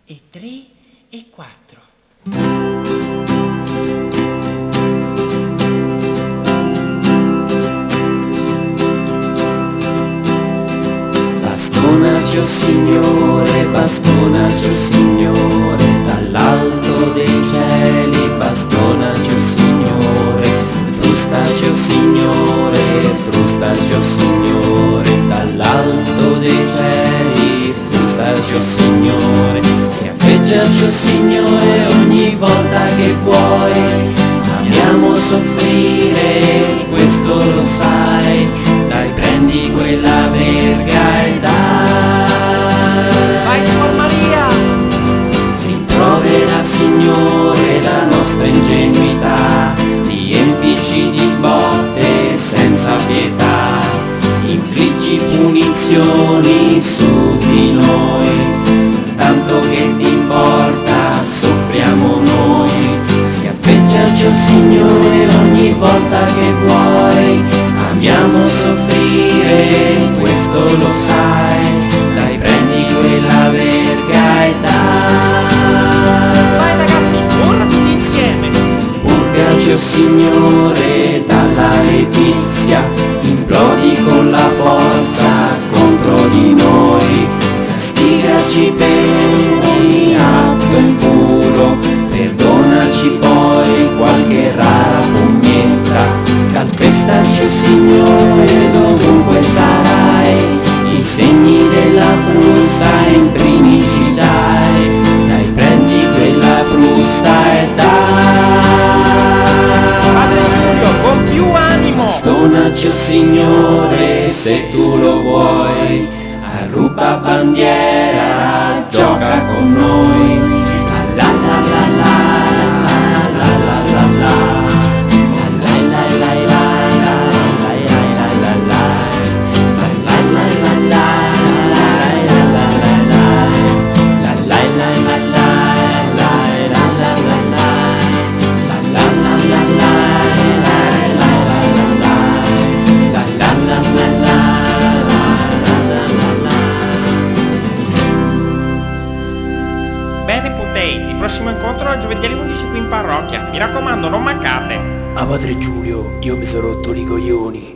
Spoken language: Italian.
e 3 e 4. Bastonaci, oh Signore, bastonaci, oh Signore, dall'alto dei cieli, bastonaci, oh Signore, frustaci, oh Signore, frustaci, oh Signore, dall'alto dei cieli, frustaci, oh Signore, schiaffeggiaci, oh Signore, ogni volta che vuoi, amiamo soffrire, questo lo sai, dai prendi quella verga e dai. Vai Suor Maria! Rimprovera Signore la nostra ingenuità, riempici di botte senza pietà, infliggi punizioni su di noi, tanto che ti importa, soffriamo noi, schiaffeggiaci, oh Signore, ogni volta che vuoi, amiamo soffrire, questo lo sai, dai prendi quella verga e dai. Vai ragazzi, ora tutti insieme! Purgaci, oh Signore, dalla letizia, implodi con la forza contro di noi, castigaci per ogni atto impuro, perdonaci poi qualche rara pugnetta, calpestaci, oh Signore, dovunque sarai, i segni della frusta imprimici dai prendi quella frusta e dai. Padre Giulio, con più animo! Bastonaci, oh Signore, se tu lo vuoi, arruba bandiera, gioca con noi, la la la la la la la la la. Bene Putei, il prossimo incontro è giovedì alle 11 qui in parrocchia. Mi raccomando, non mancate! Ah padre Giulio, io mi sono rotto i coglioni.